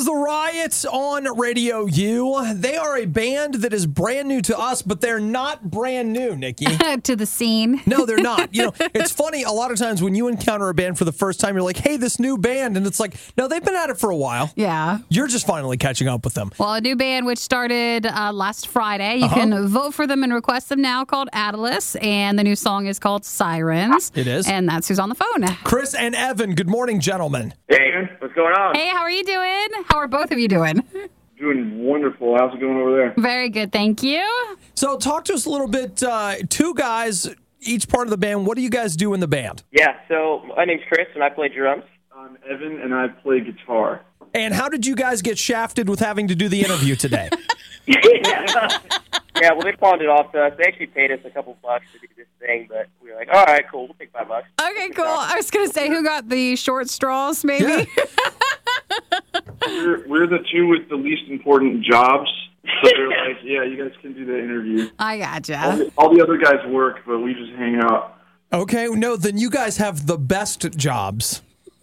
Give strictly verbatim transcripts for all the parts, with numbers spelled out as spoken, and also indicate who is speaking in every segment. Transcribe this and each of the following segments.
Speaker 1: is The Riot on Radio U. They are a band that is brand new to us, but they're not brand new, Nikki.
Speaker 2: To the scene.
Speaker 1: No, they're not. You know, it's funny, a lot of times when you encounter a band for the first time, you're like, hey, this new band. And it's like, no, they've been at it for a while.
Speaker 2: Yeah.
Speaker 1: You're just finally catching up with them.
Speaker 2: Well, a new band which started uh, last Friday. You
Speaker 1: Uh-huh.
Speaker 2: can vote for them and request them now, called Atlas. And the new song is called Sirens.
Speaker 1: It is.
Speaker 2: And that's who's on the phone.
Speaker 1: Chris and Evan, good morning, gentlemen.
Speaker 3: Hey, what's going on?
Speaker 2: Hey, how are you doing? How are both of you doing?
Speaker 3: Doing wonderful. How's it going over there?
Speaker 2: Very good, thank you.
Speaker 1: So talk to us a little bit, uh, two guys, each part of the band. What do you guys do in the band?
Speaker 4: Yeah, so my name's Chris, and I play drums.
Speaker 3: I'm Evan, and I play guitar.
Speaker 1: And how did you guys get shafted with having to do the interview today?
Speaker 4: Yeah, well, they pawned it off to us. They actually paid us a couple bucks to do this thing, but we were like, all right, cool, we'll take five bucks.
Speaker 2: Okay, cool. I was going to say, who got the short straws, maybe?
Speaker 1: Yeah.
Speaker 3: We're, we're the two with the least important jobs. So they're like, yeah, you guys can do the interview.
Speaker 2: I
Speaker 3: All
Speaker 2: gotcha.
Speaker 3: the, all the other guys work, but we just hang out.
Speaker 1: Okay, no, then you guys have the best jobs.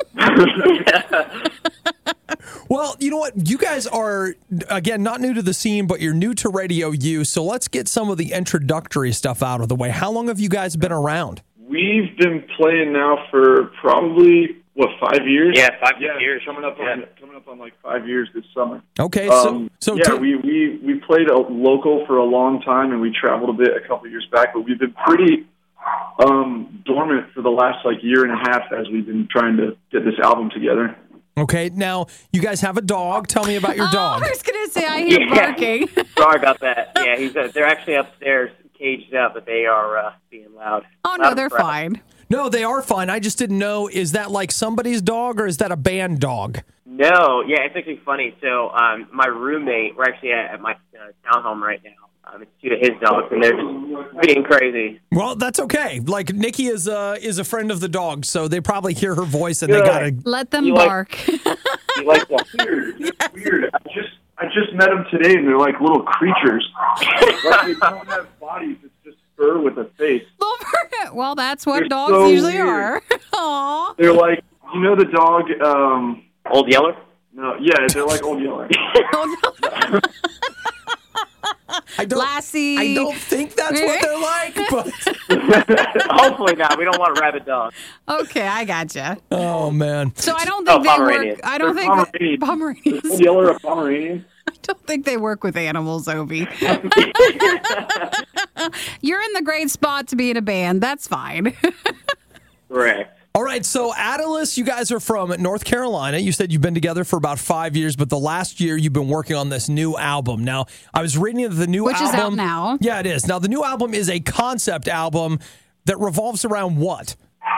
Speaker 1: Well, you know what? You guys are, again, not new to the scene, but you're new to Radio U. So let's get some of the introductory stuff out of the way. How long have you guys been around?
Speaker 3: We've been playing now for probably, what, five years?
Speaker 4: Yeah, five
Speaker 3: yeah,
Speaker 4: years.
Speaker 3: Coming up,
Speaker 4: Yeah.
Speaker 3: on, coming up on like five years this summer.
Speaker 1: Okay, so,
Speaker 3: Um,
Speaker 1: so
Speaker 3: yeah,
Speaker 1: t-
Speaker 3: we, we, we played a local for a long time, and we traveled a bit a couple of years back, but we've been pretty um, dormant for the last like year and a half as we've been trying to get this album together.
Speaker 1: okay, now you guys have a dog. Tell me about your
Speaker 2: Oh,
Speaker 1: dog.
Speaker 2: I was going to say, I hear
Speaker 4: Yeah.
Speaker 2: barking.
Speaker 4: Sorry about that. Yeah, he's uh, they're actually upstairs caged up, but they are uh, being loud.
Speaker 2: Oh,
Speaker 4: Loud
Speaker 2: no,
Speaker 4: and
Speaker 2: they're
Speaker 4: proud.
Speaker 2: fine.
Speaker 1: No, they are fine. I just didn't know, is that like somebody's dog or is that a band dog?
Speaker 4: No, yeah, it's actually funny. So um, my roommate, we're actually at, at my uh, townhome right now. Um, it's two of his dogs, and they're just being crazy.
Speaker 1: Well, that's okay. Like Nikki is uh, is a friend of the dog, so they probably hear her voice and they
Speaker 4: Good.
Speaker 1: gotta.
Speaker 2: Let them
Speaker 4: You like-
Speaker 2: bark.
Speaker 4: He likes that.
Speaker 3: Weird. It's weird. I just I just met them today, and they're like little creatures. Like they don't have bodies. It's just fur with a face.
Speaker 2: Well, that's what
Speaker 3: They're
Speaker 2: dogs
Speaker 3: so
Speaker 2: usually
Speaker 3: weird.
Speaker 2: are. Aw.
Speaker 3: They're like, you know the dog, um,
Speaker 4: Old Yeller?
Speaker 3: no, yeah, they're like Old Yeller.
Speaker 1: I don't,
Speaker 2: Lassie.
Speaker 1: I don't think that's what they're like, but
Speaker 4: Hopefully not. We don't want a rabid dog.
Speaker 2: Okay, I gotcha.
Speaker 1: oh man.
Speaker 2: So I don't
Speaker 4: Oh,
Speaker 2: think they
Speaker 4: Pomeranian.
Speaker 2: work. I don't
Speaker 3: They're
Speaker 2: think that-
Speaker 3: Pomeranian.
Speaker 2: Pomeranians.
Speaker 3: Old Yeller, a Pomeranian.
Speaker 2: I don't think they work with animals, Obi. You're in the great spot to be in a band. That's fine.
Speaker 4: Correct.
Speaker 1: All right, so Atlas, you guys are from North Carolina. You said you've been together for about five years, but the last year you've been working on this new album. Now, I was reading that the new
Speaker 2: Which
Speaker 1: album.
Speaker 2: is out now.
Speaker 1: Yeah, it is. Now, the new album is a concept album that revolves around what?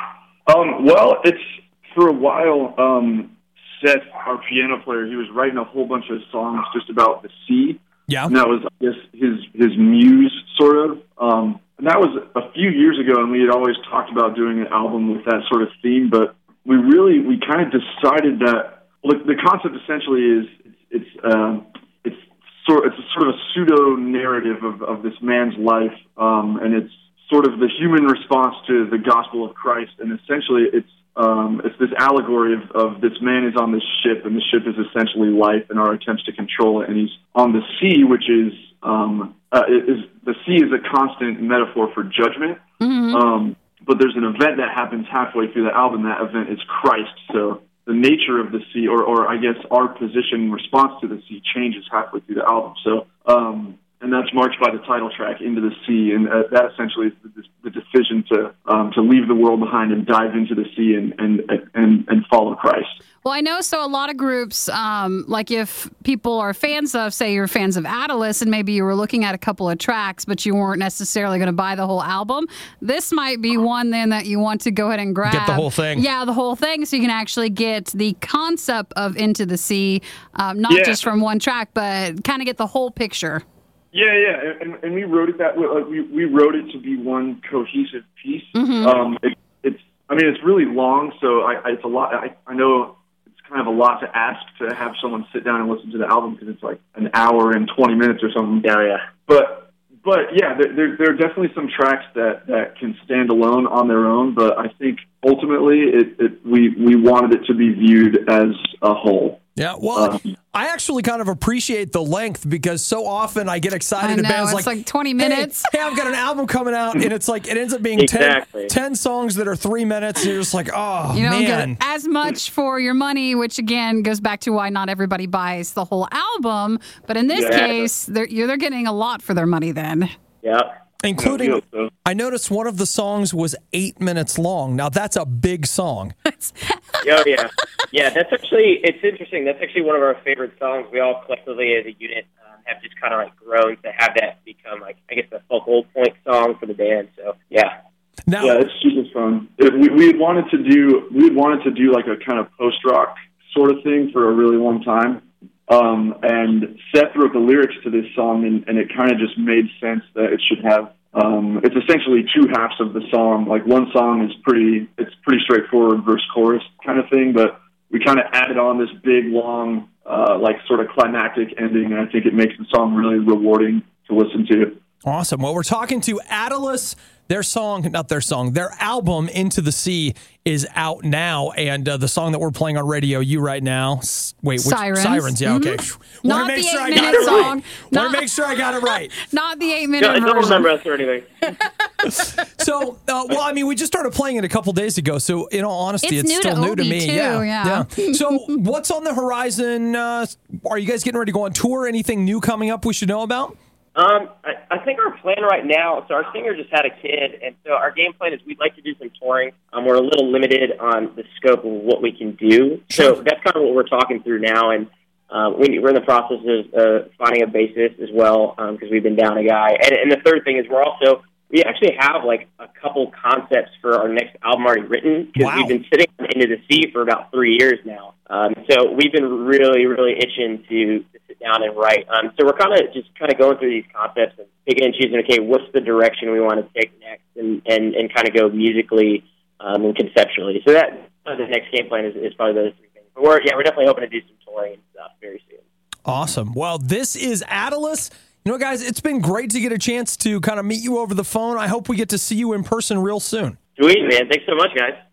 Speaker 3: Um, well, it's for a while. Um, Seth, our piano player, he was writing a whole bunch of songs just about the sea.
Speaker 1: Yeah.
Speaker 3: And that was, I guess, his his muse, sort of. Um, and that was a few years ago, and we had always talked about doing an album with that sort of theme. But we really, we kind of decided that well, the, the concept essentially is it's it's um, it's sort it's a sort of a pseudo narrative of, of this man's life, um, and it's sort of the human response to the gospel of Christ. And essentially, it's um, it's this allegory of, of this man is on this ship, and the ship is essentially life and our attempts to control it. And he's on the sea, which is um, uh, is the sea is a constant metaphor for judgment.
Speaker 2: Mm-hmm.
Speaker 3: Um, but there's an event that happens halfway through the album. That event is Christ. So the nature of the sea, or, or I guess our position in response to the sea, changes halfway through the album. So, um, and that's marked by the title track, Into the Sea, and uh, that essentially is the, the decision to um, to leave the world behind and dive into the sea and and and, and follow Christ.
Speaker 2: Well, I know, so a lot of groups, um, like if people are fans of, say you're fans of Atlas, and maybe you were looking at a couple of tracks, but you weren't necessarily going to buy the whole album, this might be one then that you want to go ahead and grab.
Speaker 1: Get the whole thing.
Speaker 2: Yeah, the whole thing, so you can actually get the concept of Into the Sea, um, not
Speaker 3: Yeah.
Speaker 2: just from one track, but kind of get the whole picture.
Speaker 3: Yeah, yeah, and, and we wrote it that way. Like we we wrote it to be one cohesive piece.
Speaker 2: Mhm.
Speaker 3: Um, it, it's, I mean, it's really long, so I, I it's a lot. I, I know it's kind of a lot to ask to have someone sit down and listen to the album because it's like an hour and twenty minutes or something.
Speaker 4: Yeah, yeah.
Speaker 3: But but yeah, there there, there are definitely some tracks that, that can stand alone on their own. But I think ultimately, it, it we we wanted it to be viewed as a whole.
Speaker 1: Yeah, well,
Speaker 3: Um,
Speaker 1: I actually kind of appreciate the length because so often I get excited.
Speaker 2: I know,
Speaker 1: to bands
Speaker 2: it's
Speaker 1: like,
Speaker 2: like twenty minutes.
Speaker 1: Hey, hey, I've got an album coming out, and it's like it ends up being
Speaker 4: Exactly.
Speaker 1: ten, ten songs that are three minutes. And you're just like, oh
Speaker 2: You don't
Speaker 1: man.
Speaker 2: get as much for your money, which again goes back to why not everybody buys the whole album. But in this
Speaker 4: Yeah.
Speaker 2: case, they're you're, they're getting a lot for their money then.
Speaker 4: Yeah.
Speaker 1: Including,
Speaker 3: I feel so.
Speaker 1: I noticed one of the songs was eight minutes long. Now that's a big song.
Speaker 4: Oh, yeah. Yeah, that's actually, it's interesting. That's actually one of our favorite songs. We all collectively as a unit um, have just kind of like grown to have that become like, I guess, the focal point song for the band. So, yeah.
Speaker 1: Now,
Speaker 3: Yeah, it's super fun. It, we we had wanted to do we had wanted to do like a kind of post rock sort of thing for a really long time. Um, and Seth wrote the lyrics to this song, and, and it kind of just made sense that it should have. Um, it's essentially two halves of the song. Like one song is pretty, it's pretty straightforward verse chorus kind of thing, but we kind of added on this big long, uh, like sort of climactic ending, and I think it makes the song really rewarding to listen to.
Speaker 1: awesome. Well, we're talking to Attalus. Their song, not their song, their album, Into the Sea, is out now. And uh, the song that we're playing on Radio U right now, s- wait, which,
Speaker 2: Sirens.
Speaker 1: Sirens, yeah, okay.
Speaker 2: Mm-hmm.
Speaker 1: Want
Speaker 2: Not
Speaker 1: to make
Speaker 2: the
Speaker 1: sure I
Speaker 2: eight-minute
Speaker 1: got it right.
Speaker 2: song.
Speaker 1: Want
Speaker 2: Not-
Speaker 1: to make sure I got it right.
Speaker 2: Not the eight minute
Speaker 4: Don't, don't
Speaker 2: version.
Speaker 4: remember us or anything.
Speaker 1: So, uh, well, I mean, we just started playing it a couple days ago. So, in all honesty,
Speaker 2: It's
Speaker 1: it's,
Speaker 2: new
Speaker 1: still
Speaker 2: to
Speaker 1: new to
Speaker 2: Obi,
Speaker 1: me.
Speaker 2: too,
Speaker 1: yeah,
Speaker 2: yeah.
Speaker 1: So, what's on the horizon? Uh, are you guys getting ready to go on tour? Anything new coming up we should know about?
Speaker 4: Um, I, I think our plan right now, so our singer just had a kid, and so our game plan is we'd like to do some touring. Um, we're a little limited on the scope of what we can do. So that's kind of what we're talking through now, and uh, we, we're in the process of uh, finding a bassist as well because um, we've been down a guy. And, and the third thing is we're also, we actually have like a couple concepts for our next album already written because
Speaker 1: Wow.
Speaker 4: we've been sitting on Into the Sea for about three years now. Um, so we've been really, really itching to, to sit down and write. Um, so we're kind of just kind of going through these concepts and picking and choosing, okay, what's the direction we want to take next and, and, and kind of go musically um, and conceptually. So that uh, the next game plan is, is probably those three things. But we're, yeah, we're definitely hoping to do some touring and stuff very soon.
Speaker 1: Awesome. Well, this is Attalus. You know, guys, it's been great to get a chance to kind of meet you over the phone. I hope we get to see you in person real soon.
Speaker 4: Sweet, man. Thanks so much, guys.